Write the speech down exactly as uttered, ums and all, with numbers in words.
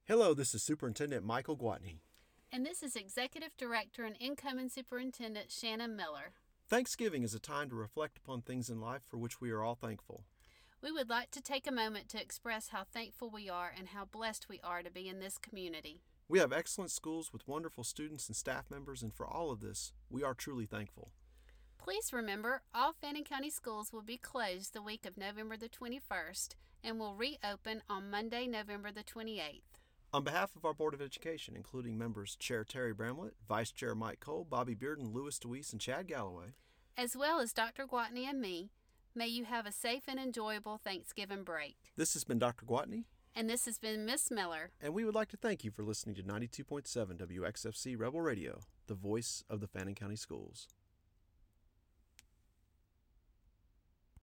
Hello, this is Superintendent Michael Gwatney. And this is Executive Director and Incoming Superintendent Shannon Miller. Thanksgiving is a time to reflect upon things in life for which we are all thankful. We would like to take a moment to express how thankful we are and how blessed we are to be in this community. We have excellent schools with wonderful students and staff members, and for all of this, we are truly thankful. Please remember, all Fannin County schools will be closed the week of November the twenty-first and will reopen on Monday, November the twenty-eighth. On behalf of our Board of Education, including members Chair Terry Bramlett, Vice Chair Mike Cole, Bobby Bearden, Louis DeWeese, and Chad Galloway, as well as Doctor Gwatney and me, may you have a safe and enjoyable Thanksgiving break. This has been Doctor Gwatney. And this has been Miss Miller. And we would like to thank you for listening to ninety-two point seven W X F C Rebel Radio, the voice of the Fannin County Schools.